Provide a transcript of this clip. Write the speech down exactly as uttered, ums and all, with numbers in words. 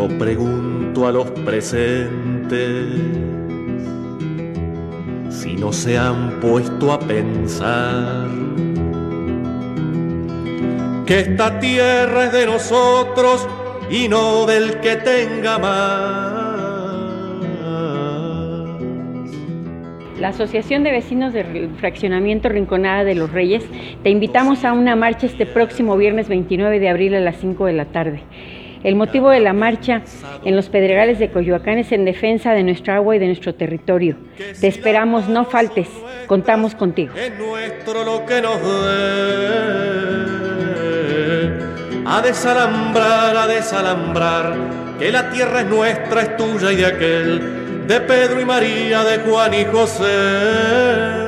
Yo pregunto a los presentes si no se han puesto a pensar que esta tierra es de nosotros y no del que tenga más. La Asociación de Vecinos del Fraccionamiento Rinconada de los Reyes te invitamos a una marcha este próximo viernes veintinueve de abril a las cinco de la tarde. El motivo de la marcha en los Pedregales de Coyoacán es en defensa de nuestra agua y de nuestro territorio. Te esperamos, no faltes, contamos contigo. Es nuestro lo que nos dé, a desalambrar, a desalambrar, que la tierra es nuestra, es tuya y de aquel, de Pedro y María, de Juan y José.